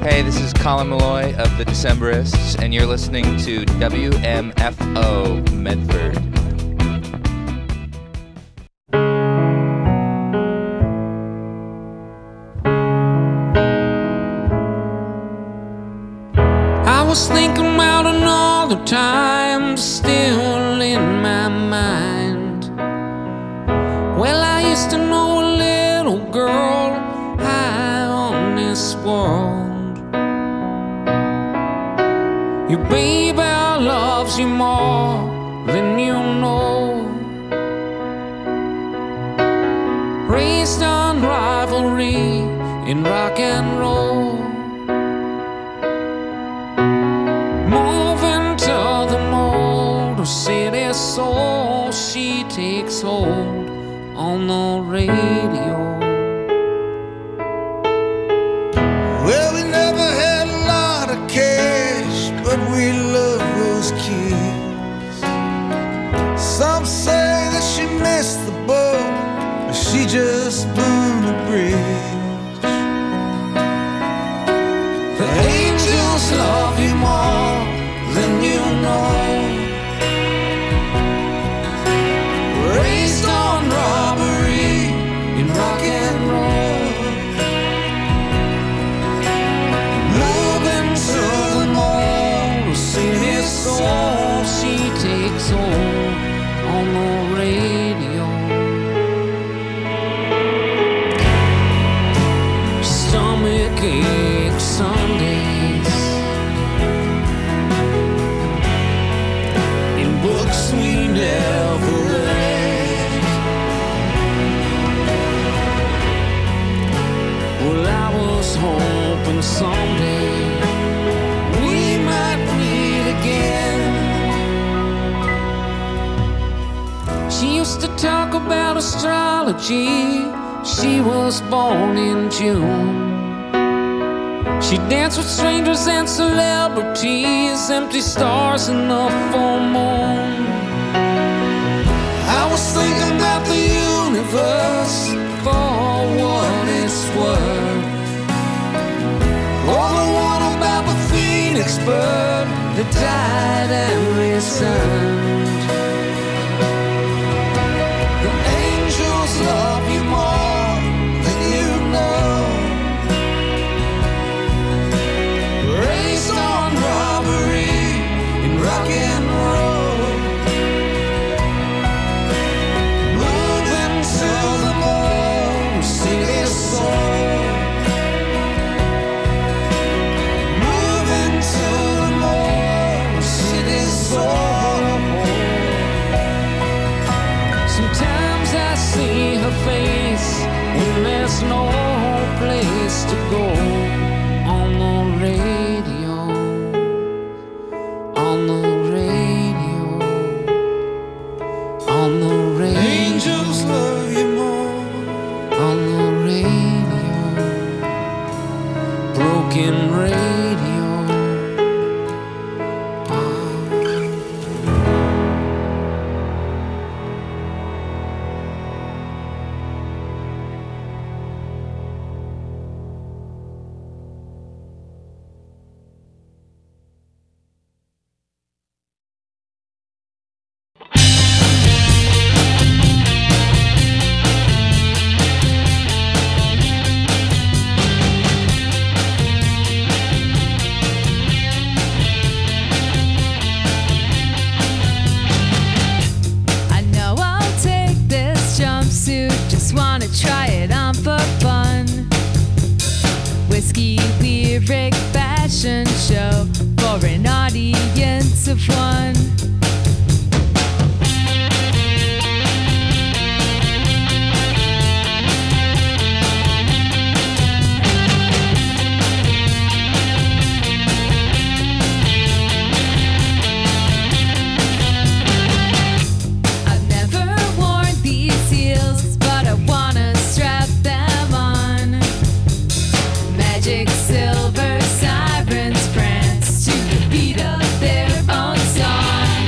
Hey, this is Colin Malloy of the Decemberists, and you're listening to WMFO Medford. I was thinking about another time still in my mind. Well, I used to know a little girl high on this world. Your baby loves you more than you know. Raised on rivalry in rock and roll. Moving to the Motor City soul, she takes hold on the radio. Well, we never had a lot of cash, but we love those kids. Some say that she missed the boat, but she just burned the bridge. The angels love you more than you know. Raised on robbery in rock and roll. Moving to the Motor City soul, she takes hold on the radio. Stomach ache Sundays in books we never read. Well, I was hoping someday we might meet again. She used to talk about astrology. She was born in June. She danced with strangers and celebrities, empty stars in the full moon. I was thinking about the universe for what it's worth. Or the one about the phoenix bird that died and returned. The angels love you more than you know. Raised on robbery in rock and roll. Moving to the Motor City soul. Moving to the Motor City soul. Sometimes I see her face when there's no place to go. On the radio, on the radio, on the radio. Angels love you more. On the radio, broken radio. I know I'll take this jumpsuit, just wanna try it on for fun. Whiskey lyric fashion show for an audience of one. I've never worn these heels, but I wanna strap them on. Magic silver sirens prance to the beat of their own song.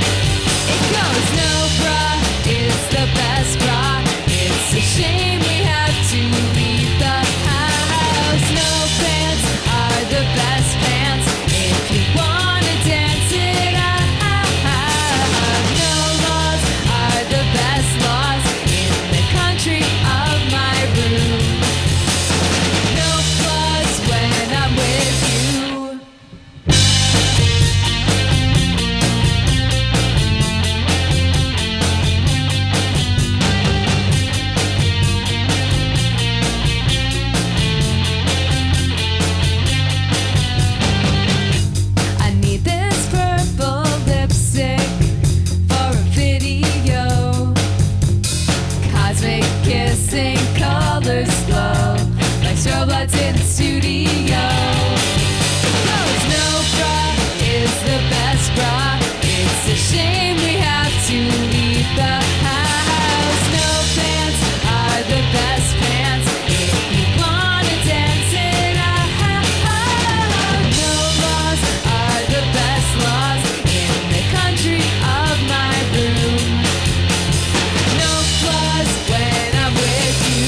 colors glow like strobe lights in the studio. Cause no bra is the best bra. It's a shame we have to leave the house. No pants are the best pants if you wanna dance it out. No laws are the best laws in the country of my room. No flaws when I'm with you.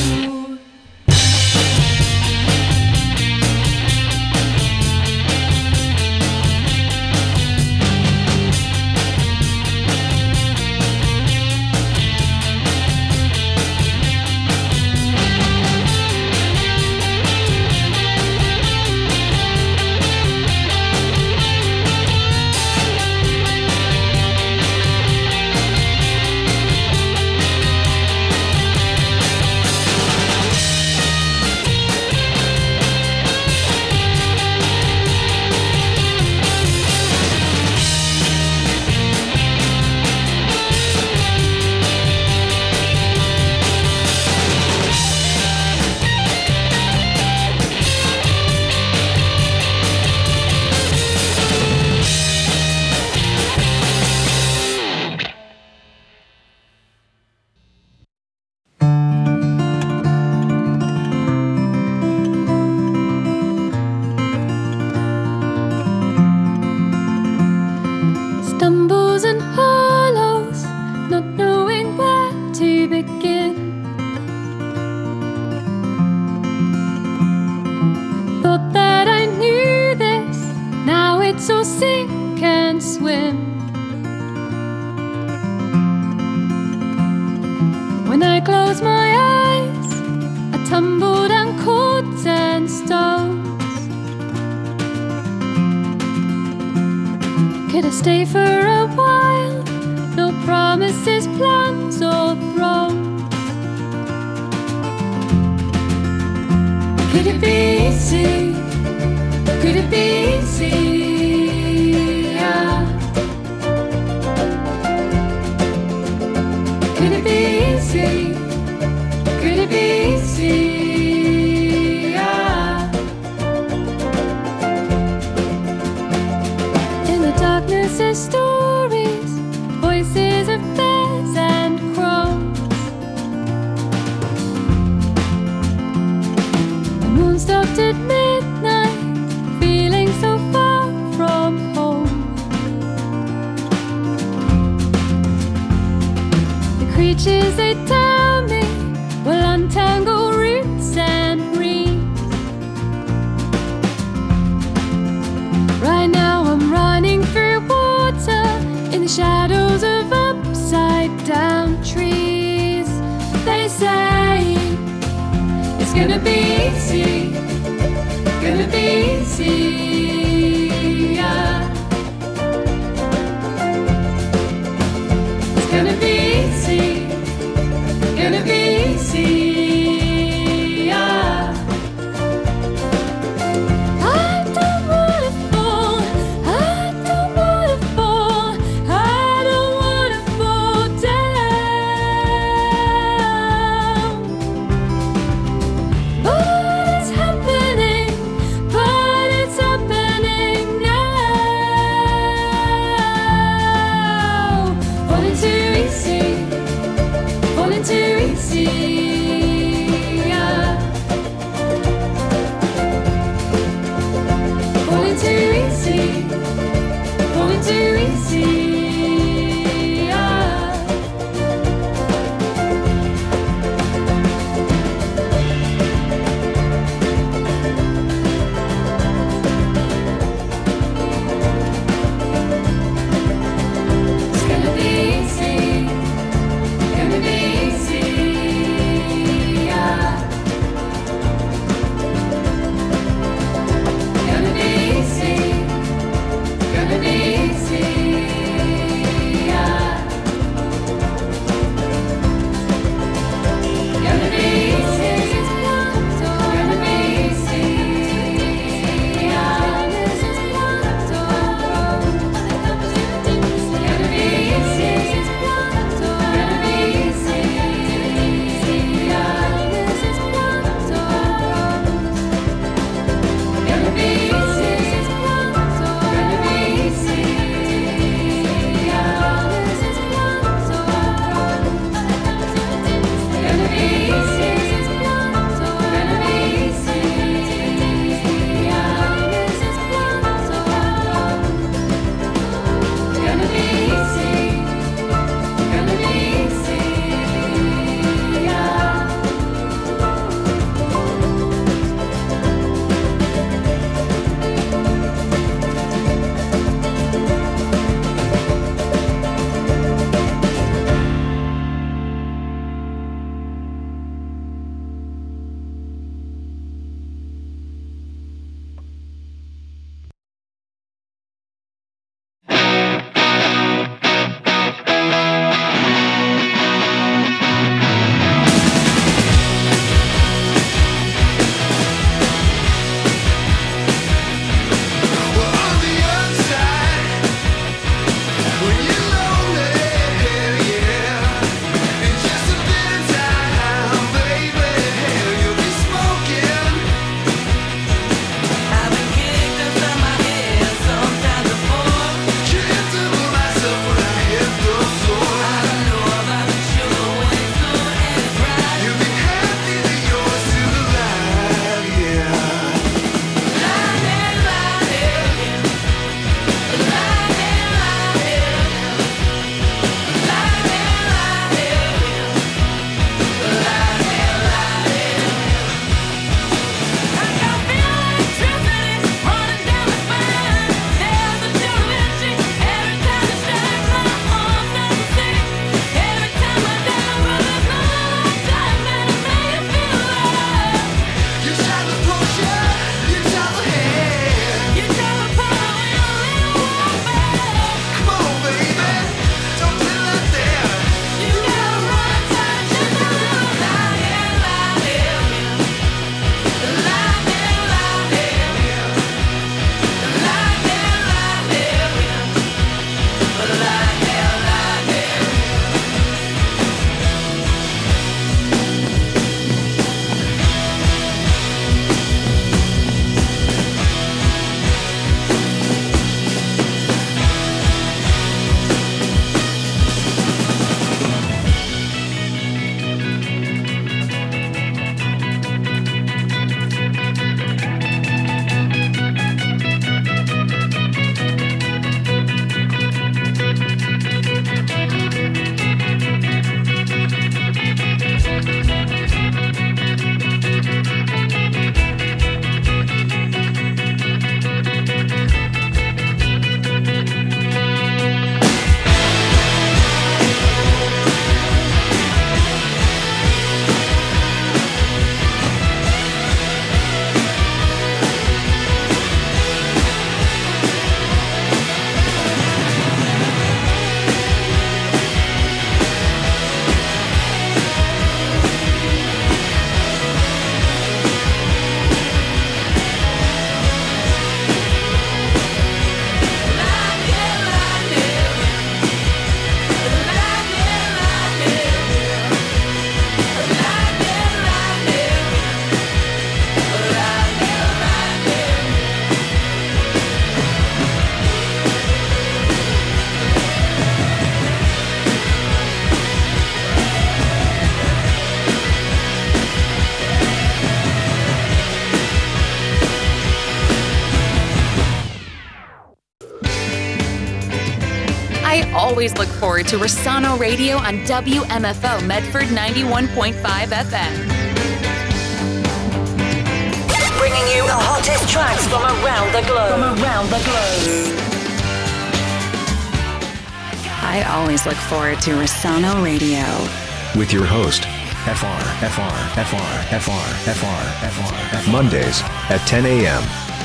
Stumbles and hollows, not knowing where to begin. Thought that I knew this, now it's all sink and swim. When I close my eyes, I tumble down cords and stones. Could I stay for a while? No promises, plans or thrones. Could it be easy? Could it be easy? Yeah. Could it be easy? Could it be easy? Yeah. In the darkness there's stories, voices of bears and crows. The moon stopped at midnight, feeling so far from home. The creatures they tell me will untangle roots and reeds. Right now I'm running through water in the shadows of upside down trees. They say it's gonna be easy, gonna be easy, yeah. It's gonna be easy, gonna be easy, yeah. I don't wanna fall, I don't wanna fall, I don't wanna fall down. But it's happening, but it's happening. always look forward to Rosano Radio on WMFO Medford 91.5 FM. Bringing you the hottest tracks from around the globe. I always look forward to Rosano Radio. With your host, FR. Mondays at 10 a.m.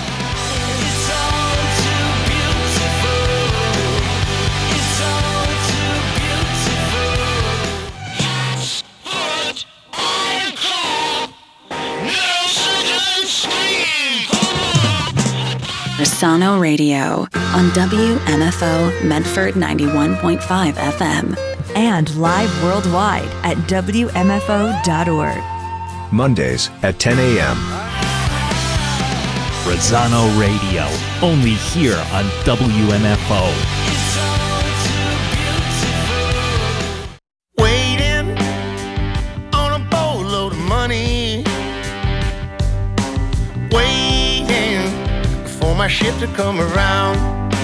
Rosano Radio on WMFO Medford 91.5 FM. And live worldwide at WMFO.org. Mondays at 10 a.m. Rosano Radio, only here on WMFO. Waiting on a boatload of money. Waiting for my ship to come around.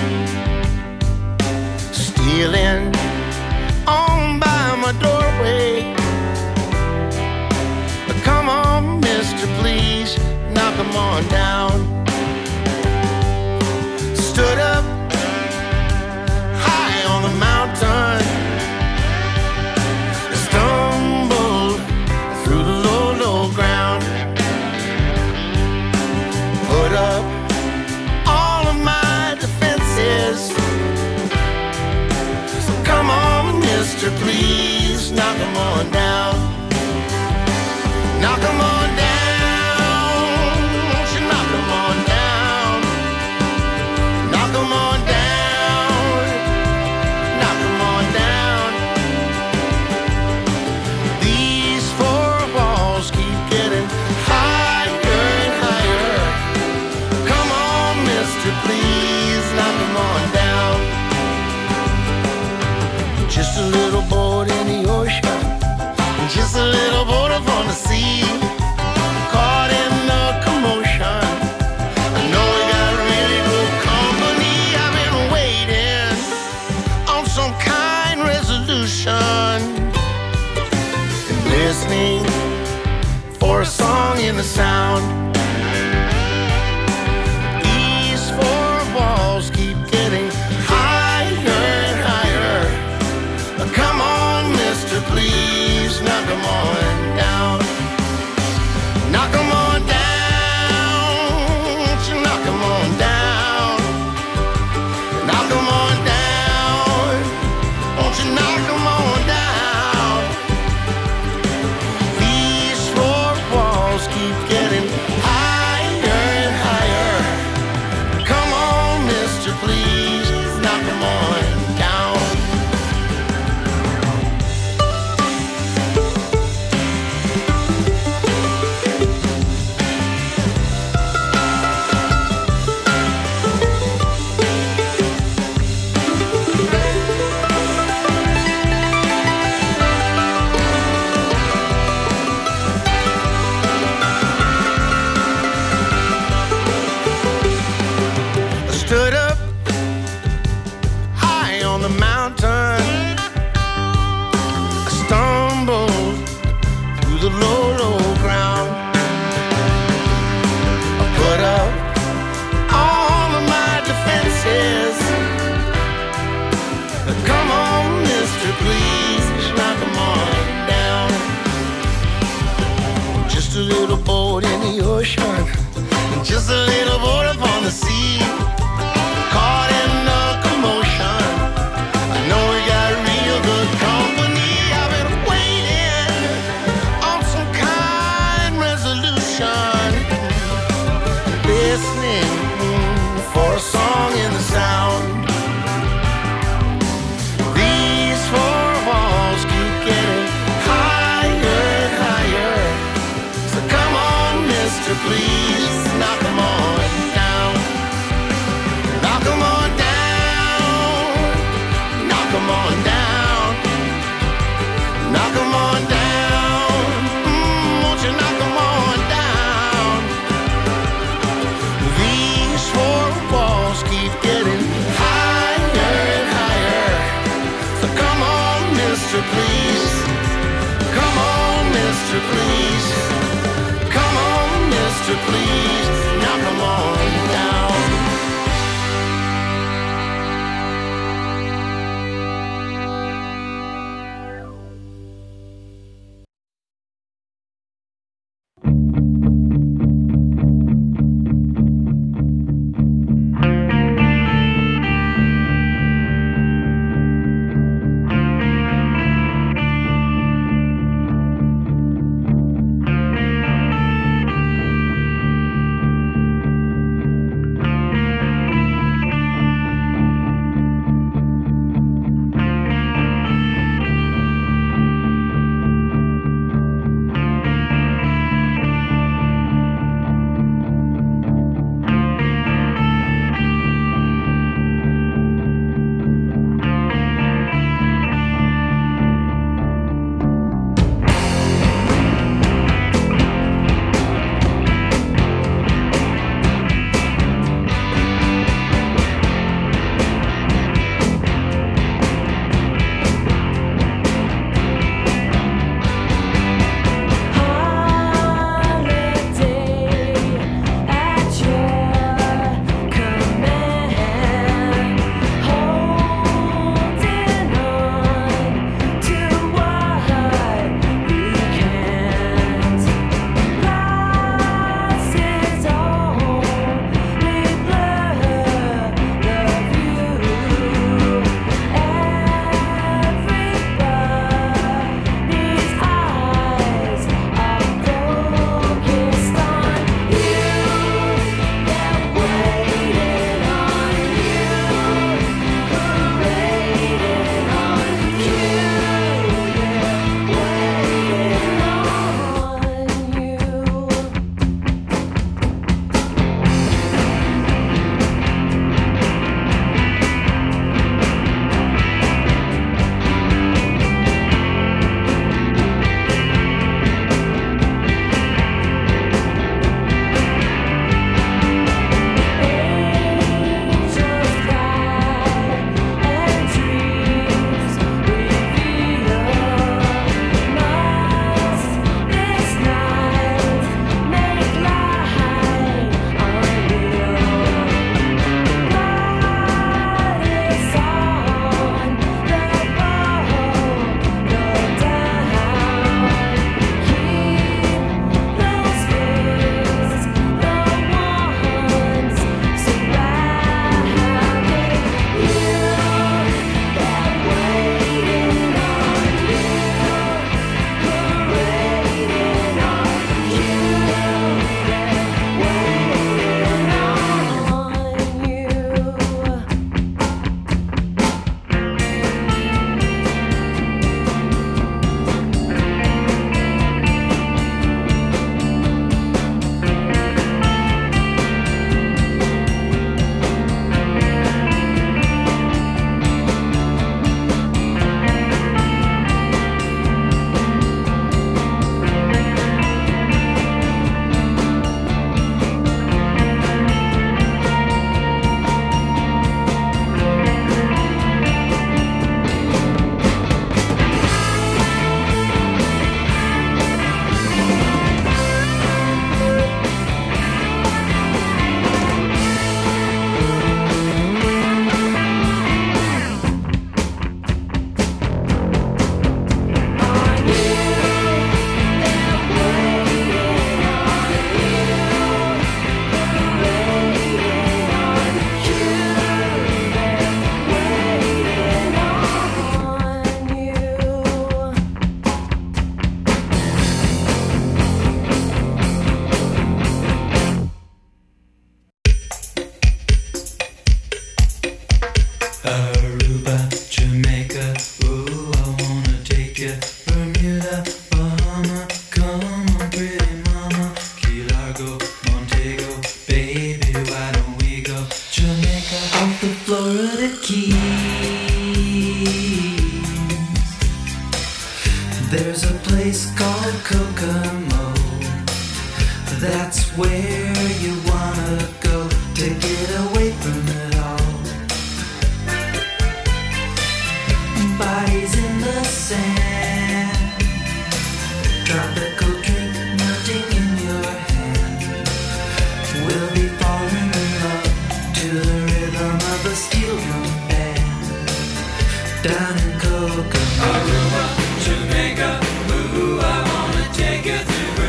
Stealing on by my doorway. Come on, mister, please knock 'em on down. Stood up high on the mountain, stumbled through the low, low ground. Put up all of my defenses. So come on, mister, please knock 'em on down. Knock 'em on down. Won't you knock 'em on down? Knock 'em on down. Knock 'em on down. These four walls keep getting higher and higher. Come on, mister, please knock 'em on down. Just a little boat in the ocean, just a little boat up on the sea, caught in the commotion. I know we got really good company. I've been waiting on some kind resolution and listening for a song in the sound. These four walls keep getting higher and higher. Come on, mister, please knock 'em on down. Knock 'em on down. Won't you knock 'em on down? Knock 'em on down. Won't you knock 'em on down? These four walls keep getting higher and higher. Come on, mister, please knock 'em on down. I stood up high on the mountain. I stumbled through the low, low ground. I put up all of my defenses. Come on, mister, please knock 'em on down. Just a little boat in the ocean, just a little boat up on the sea, caught in the commotion. I know we got real good company. I've been waiting on some kind resolution, listening for a song in the sound. These four walls keep getting higher and higher. So come on, mister, please knock 'em on down.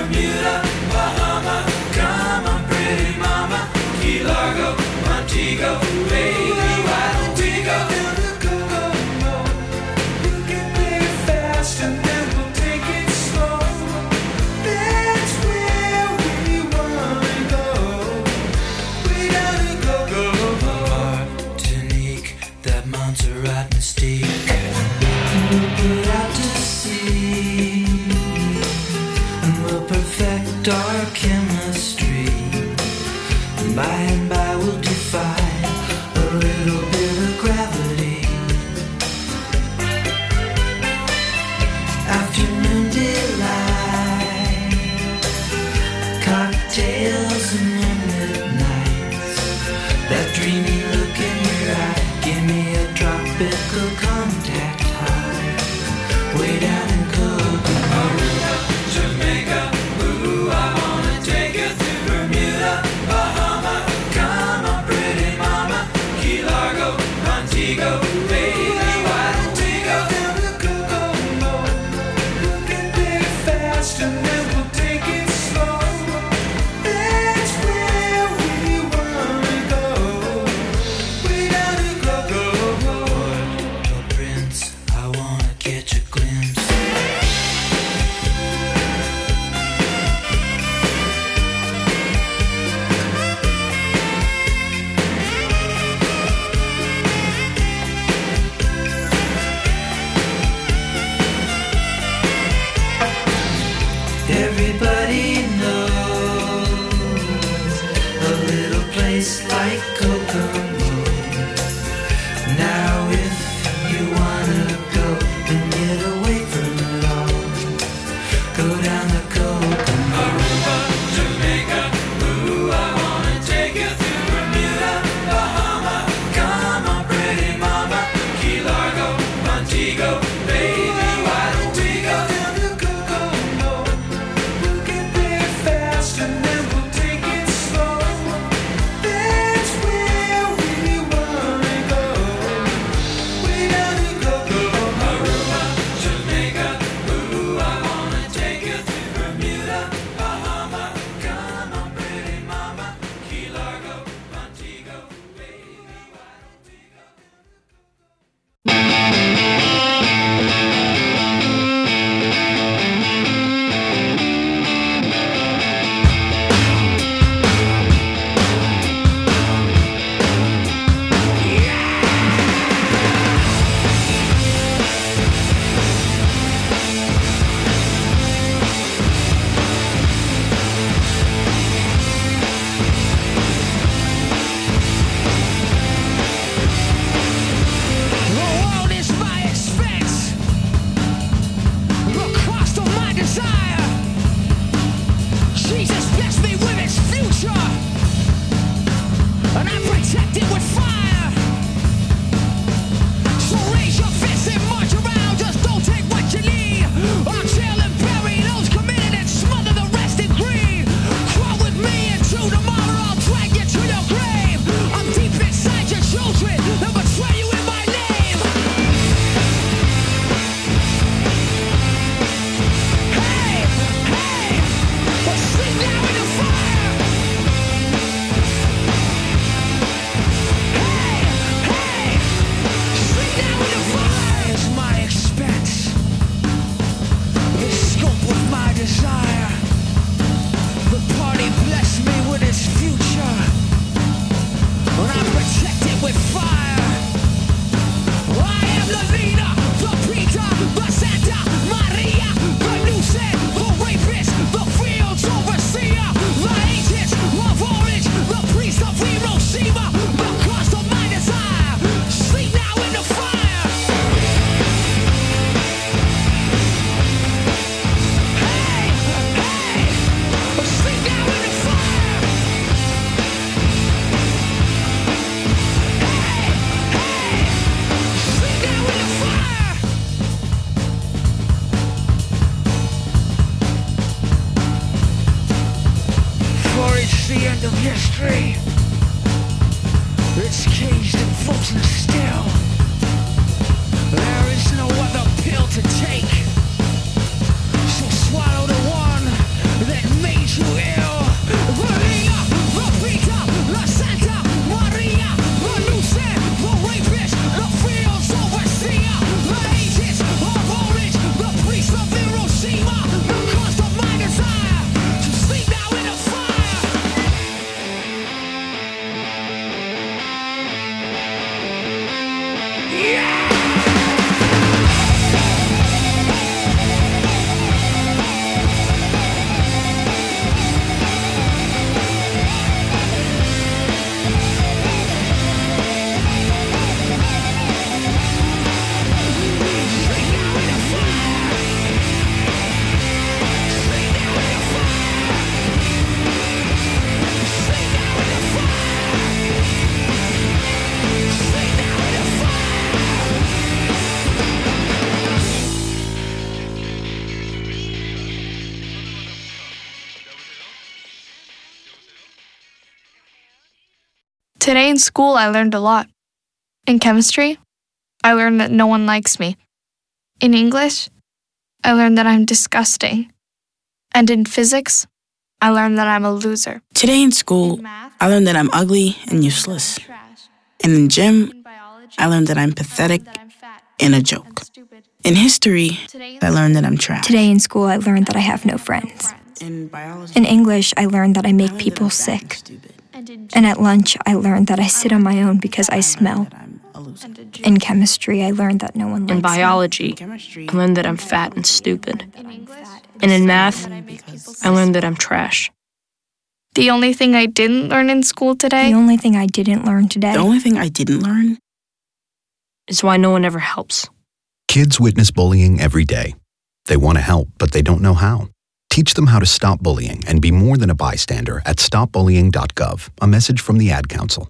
Bermuda, Bahama, come on, pretty mama, Key Largo, Montego, baby, why don't we go? We can play it fast and then we'll take it slow. That's where we wanna go. We gotta go, go, go. Martinique, that Montserrat mystique. We'll put out to sea, and we'll perfect our chemistry. And by and by we'll defy a little bit of gravity. Afternoon delight, cocktails and moonlit nights. That dreamy look in your eye, give me a tropical contact high. Way down in Coconut, Aruba, Jamaica, ooh, I wanna take you to Bermuda, Bahama, come on, pretty mama, Key Largo, Montego, baby, why don't we go down to Kokomo? We can play it fast and then we'll take it slow. That's where we wanna go. We gotta go, go, go. Port-au-Prince, I wanna catch a glimpse. Everybody knows a little place like Kokomo. Now if you wanna go and get away from it all, go down to Kokomo. Aruba, Jamaica, ooh, I wanna take you to Bermuda, Bahama, come on, pretty mama, Key Largo, Montego, baby, why don't we go down to Kokomo? We can play it fast and then we'll take it slow. That's where we wanna go. We gotta go, go, Aruba, Jamaica, ooh, I wanna take you to Bermuda, Bahama, come on, pretty mama, Key Largo, Montego, baby, why don't we go? The world is my expense, the cost of my desire. Jesus blessed me with his future, and I protect it with fire. So raise your fist and march around, just don't take what you need. I'll kill and bury those committed and smother the rest in greed. Crawl with me into tomorrow, I'll drag you to your grave. I'm deep inside your children, they'll betray you in my name. Hey, hey, well, sleep now in the fire. Hey, hey, sleep now in the fire. Is my expense, the scope of my desire. The party blessed me with its future, and I protect it with fire. I am the leader, the Peter, the Santa Maria, the nuisance, the rapist, the fields overseer, the agents of orange, the priest of Hiroshima, the cost of my desire. Sleep now in the fire. Hey, hey, sleep now in the fire. Hey, hey, sleep now in the fire. For it's the end of history. It's caged and frozen still. There is no other pill to take. So swallow the one that Today in school, I learned a lot. In chemistry, I learned that no one likes me. In English, I learned that I'm disgusting. And in physics, I learned that I'm a loser. Today in school, I learned that I'm ugly and useless. And in gym, I learned that I'm pathetic and a joke. In history, I learned that I'm trash. Today in school, I learned that I have no friends. In English, I learned that I make people sick. And at lunch, I learned that I sit on my own because I smell. In chemistry, I learned that no one likes me. In biology, I learned that I'm fat and stupid. And in math, I learned that I'm trash. The only thing I didn't learn in school today? The only thing I didn't learn today? The only thing I didn't learn? Is why no one ever helps. Kids witness bullying every day. They want to help, but they don't know how. Teach them how to stop bullying and be more than a bystander at stopbullying.gov. A message from the Ad Council.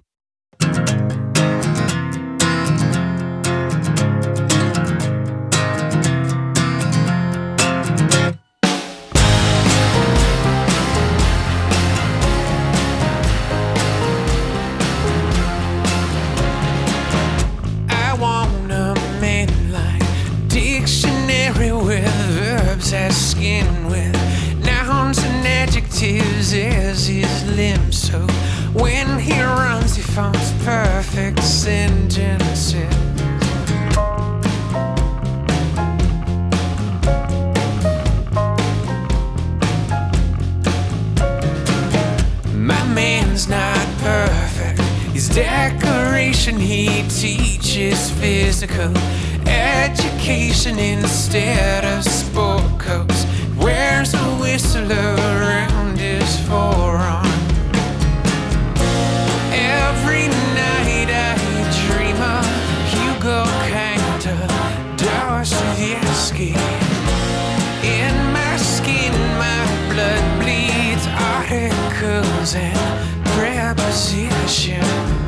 As skin with nouns and adjectives as his limbs. So when he runs, he forms perfect sentences. My man's not perfect. His decoration, he teaches physical education instead of sport coats. Wears a whistle around his forearm. Every night I dream of Hugo Kinda, Dostoevsky. In my skin, my blood bleeds articles and prepositions.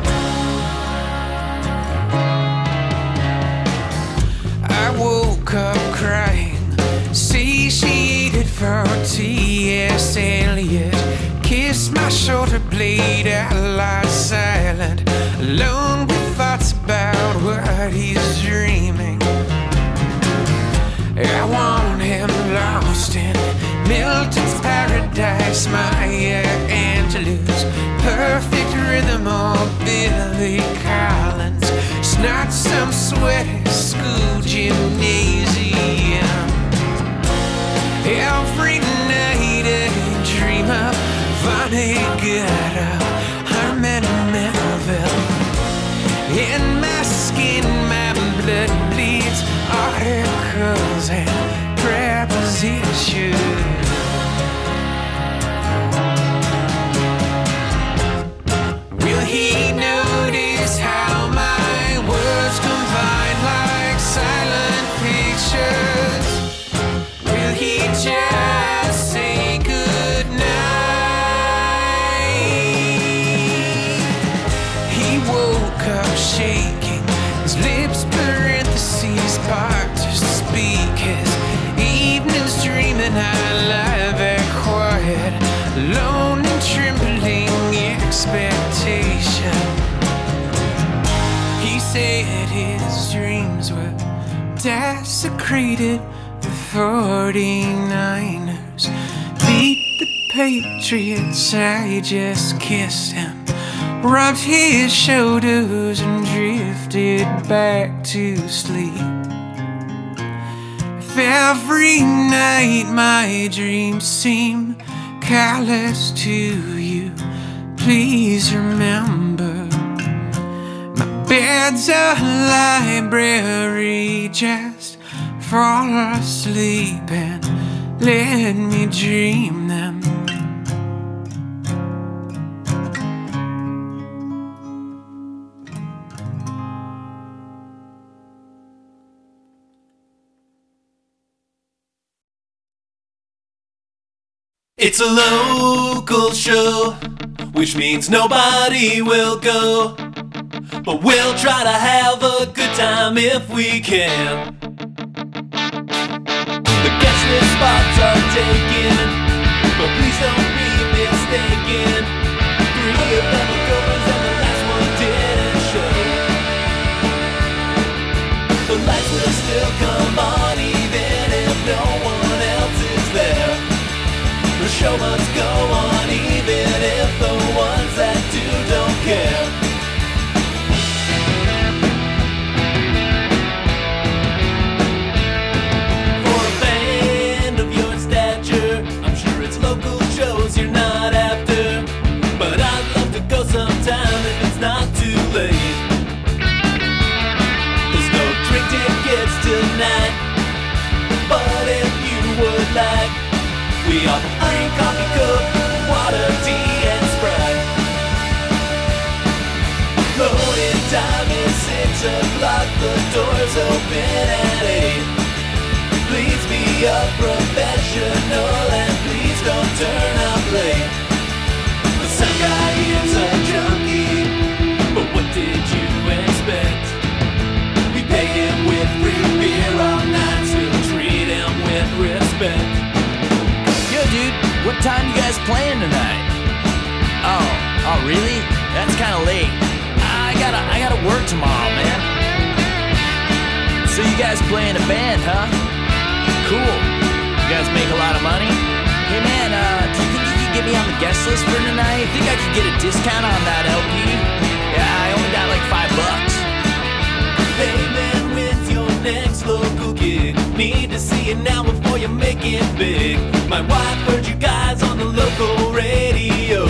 I woke up crying, satiated for T.S. Eliot. Kissed my shoulder blade, I lie silent, alone with thoughts about what he's dreaming. I want him lost in Milton's paradise, Maya Angelou's perfect rhythm, or Billy Collins. It's not some sweaty school gymnasium. Every night I dream of Vonnegut, Herman Melville. In my skin, my blood bleeds articles and prepositions. Will he notice how my words combine like silent pictures? Will he just say goodnight? He woke up shaking, his lips parentheses part to speak. His evenings dreaming out loud and quiet, alone and trembling expectation. He said his dreams were desecrated. The 49ers beat the Patriots. I just kissed him, rubbed his shoulders and drifted back to sleep. If every night my dreams seem callous to you, please remember my bed's a library. Just fall asleep and let me dream them. It's a local show, which means nobody will go, but we'll try to have a good time if we can. The guest list spots are taken, but please don't be mistaken. 3 of them are girlfriends and the last one show must go on, even if the ones that do don't care. For a band of your stature, I'm sure it's local shows you're not after, but I'd love to go sometime if it's not too late. There's no drink tickets tonight, but if you would like, we offer iron coffee, coke, water, tea, and Sprite. Loading time is 6 o'clock, the doors open at 8. Please be a professional and please don't turn up late. The sound guy is a junkie, but what did you expect? We pay him with free beer all night, still treat him with respect. Yo, dude, what time you guys playing tonight? Oh, really? That's kind of late. I gotta work tomorrow, man. So you guys play in a band, huh? Cool. You guys make a lot of money? Hey, man, do you think you could get me on the guest list for tonight? Think I could get a discount on that LP? Yeah, I only got like $5. Hey, man, when's your next local gig? Need to see it now before you make it big. My wife heard you guys on the local radio.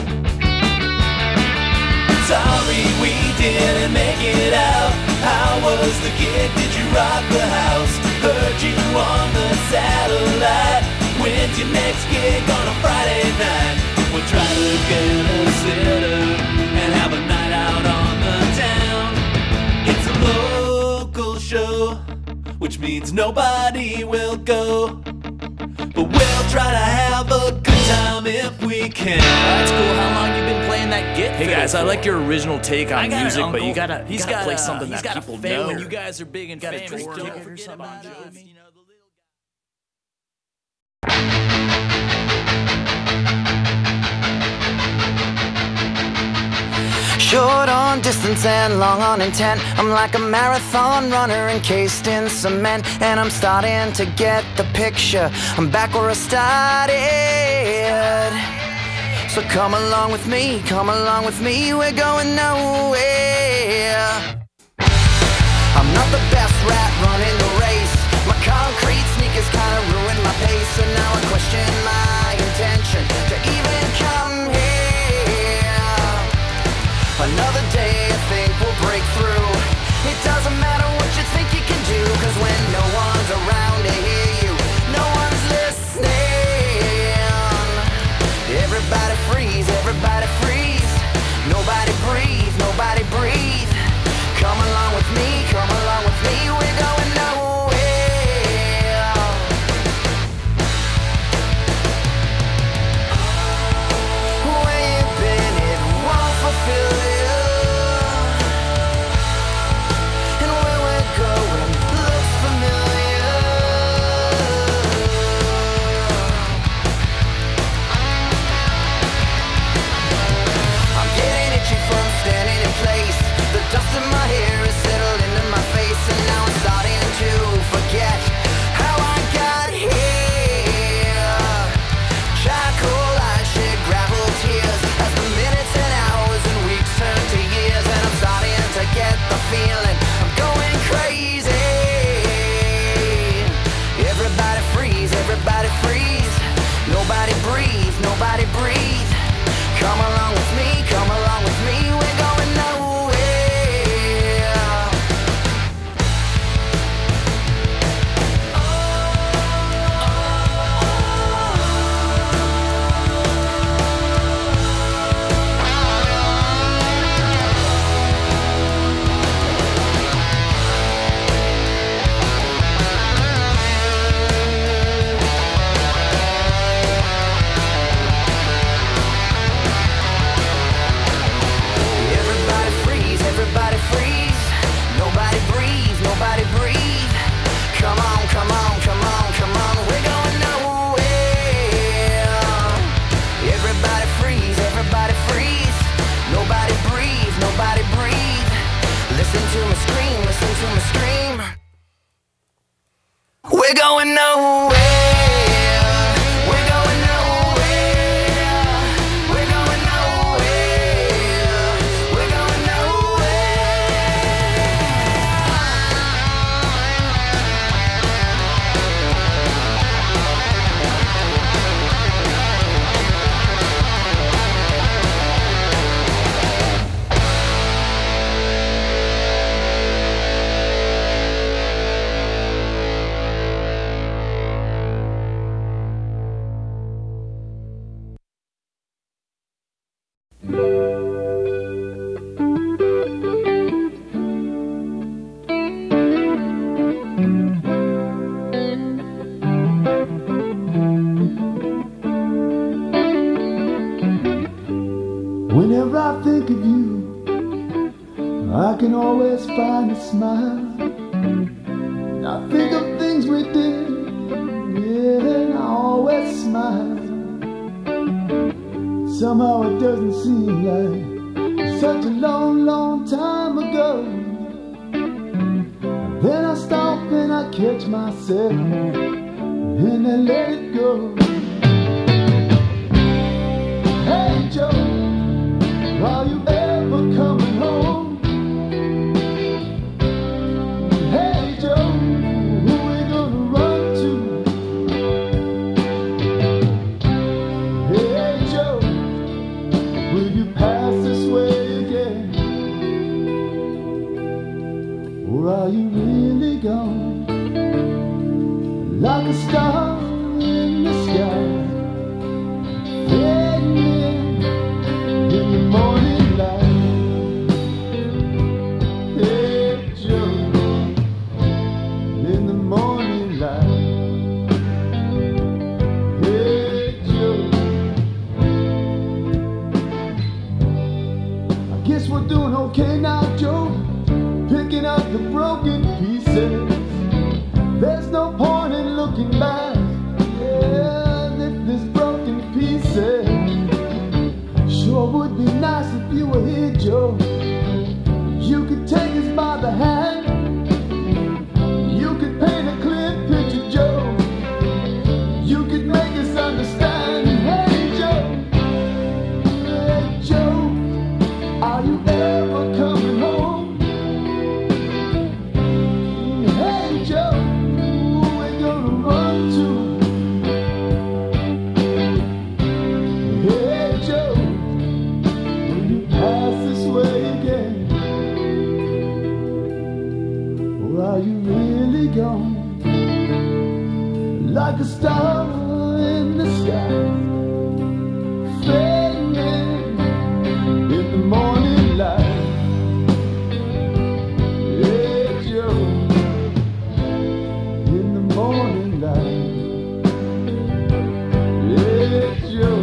Sorry we didn't make it out. How was the gig? Did you rock the house? Heard you on the satellite. When's your next gig on a Friday night? We'll try to get a sitter and have a night out on the town. It's a local show, which means nobody will go, but we'll try to have a good time if we can. That's cool. How long you been playing that git? Hey guys, I like your original take on music, but you gotta play something that people know. When you guys are big and famous, don't forget about us. Short on distance and long on intent. I'm like a marathon runner encased in cement, and I'm starting to get the picture. I'm back where I started. So come along with me, we're going nowhere. I'm not the best rat running the race. My concrete sneakers kinda ruined my pace, and now I question my intention to even come here. Another day I think we'll break through. It doesn't matter what you think you can do, cause when no one's around to hear you, no one's listening. Everybody freeze, nobody breathe, nobody breathe. Come along with me, we're going nowhere. Where you been, it won't fulfill you. And where we're going looks familiar. I'm getting itchy from standing in place. The dust in my hair is settled into my face, and now I'm starting to forget how I got here. Charcoal, I shed gravel tears as the minutes and hours and weeks turn to years, and I'm starting to get the feeling I'm going crazy. Everybody freeze, nobody breathe, nobody breathe. Come along with me, we're going nowhere. Everybody freeze, nobody breathe, nobody breathe. Come on, we're going nowhere. Everybody freeze, nobody breathe, nobody breathe. Listen to me scream, we're going nowhere. We're going nowhere. Whenever I think of you, I can always find a smile. I think of things we did, yeah, and I always smile. Somehow it doesn't seem like such a long, long time ago. Then I stop and I catch myself and I let it go. Hey Joe, are you ever coming home? Hey Joe, who we gonna run to? Hey Joe, will you pass this way again? Or are you really gone? Like a star in the sky, fading in the morning light. Hey Joe, in the morning light. Hey Joe, I guess we're doing okay now, Joe, picking up the broken pieces. There's no point in looking back, yeah, if there's broken pieces. Sure would be nice if you were here, Joe. You could take us by the hand. You could paint a clear picture, Joe. You could make us understand. Hey Joe, are you ever coming home? Hey Joe, we're gonna run to. Hey Joe, will you pass this way again? Or are you really gone? Like a star in the sky, fading in the morning light. Hey Joe, in the morning light. Hey Joe.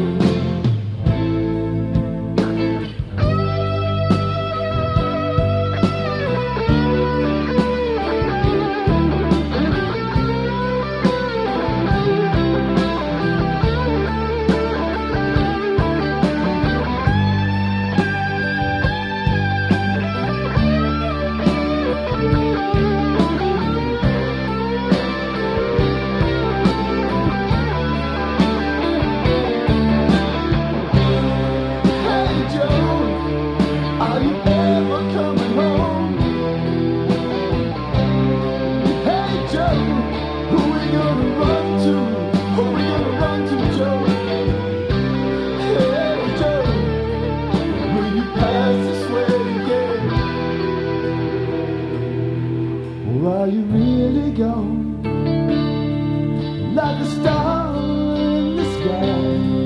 Are you really gone? Like a star in the sky,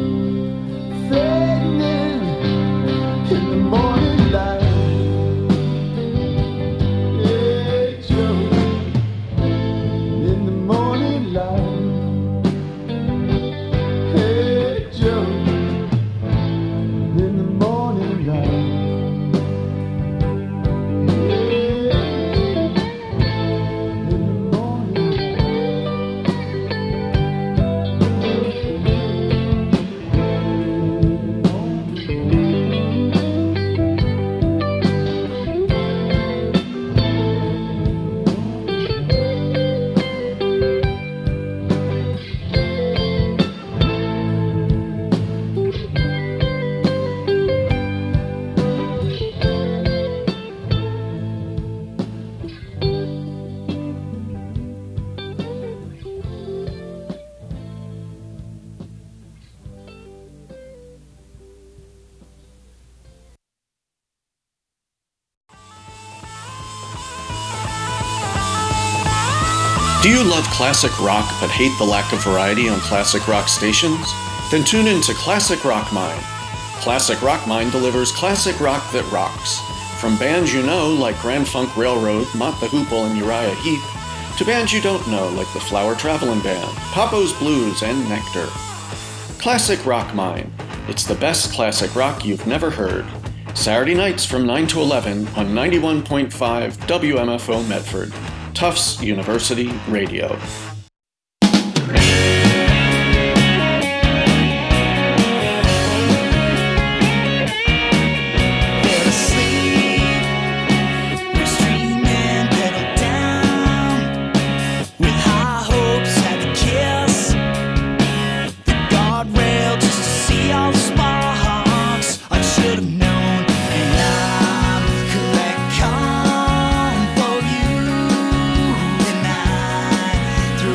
fading in the morning light. Hey Joe, in the morning light. Hey Joe, in the morning light. Do you love classic rock but hate the lack of variety on classic rock stations? Then tune in to Classic Rock Mine. Classic Rock Mine delivers classic rock that rocks. From bands you know like Grand Funk Railroad, Mott the Hoople, and Uriah Heep, to bands you don't know like the Flower Traveling Band, Papo's Blues, and Nectar. Classic Rock Mine. It's the best classic rock you've never heard. Saturday nights from 9 to 11 on 91.5 WMFO Medford, Tufts University Radio. Through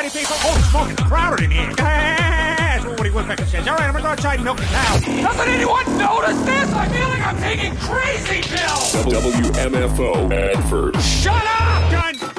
party people. Oh, it's fucking crowded in here. That's what Woody Woodpecker says. All right, I'm gonna go outside and milk the cow. Doesn't anyone notice this? I feel like I'm taking crazy pills. WMFO Medford. Shut up! Done.